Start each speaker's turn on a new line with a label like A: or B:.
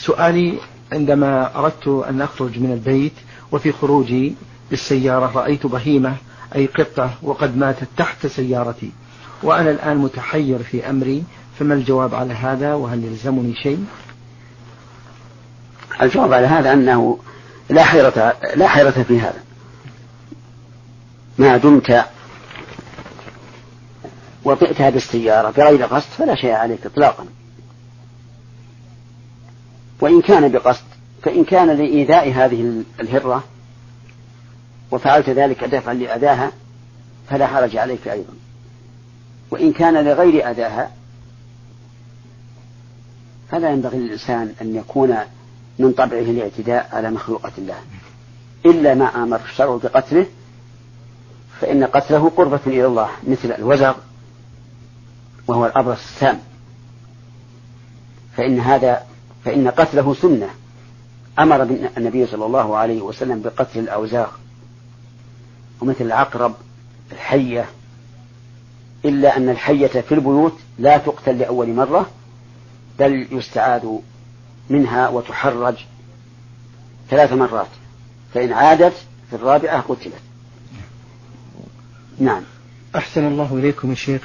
A: سؤالي: عندما أردت أن أخرج من البيت وفي خروجي بالسيارة رأيت بهيمة أي قطة وقد ماتت تحت سيارتي، وأنا الآن متحير في أمري، فما الجواب على هذا؟ وهل يلزمني شيء؟
B: الجواب على هذا أنه لا حيرة في هذا، ما دمت وطئتها بالسيارة بغير قصد فلا شيء عليك إطلاقا. وإن كان بقصد فإن كان لإيذاء هذه الهرة وفعلت ذلك دفعا لأذاها فلا حرج عليك أيضا، وإن كان لغير أذاها فلا ينبغي للإنسان أن يكون من طبعه الاعتداء على مخلوقة الله إلا ما أمر الشرع بقتله، فإن قتله قربة إلى الله مثل الوزغ وهو الأبرص السام، فإن قتله سنة، أمر النبي صلى الله عليه وسلم بقتل الأوزاغ ومثل العقرب الحية، إلا أن الحية في البيوت لا تقتل لأول مرة بل يستعاذ منها وتحرج 3 مرات، فإن عادت في الرابعة قتلت. نعم.
A: أحسن الله إليكم يا شيخ.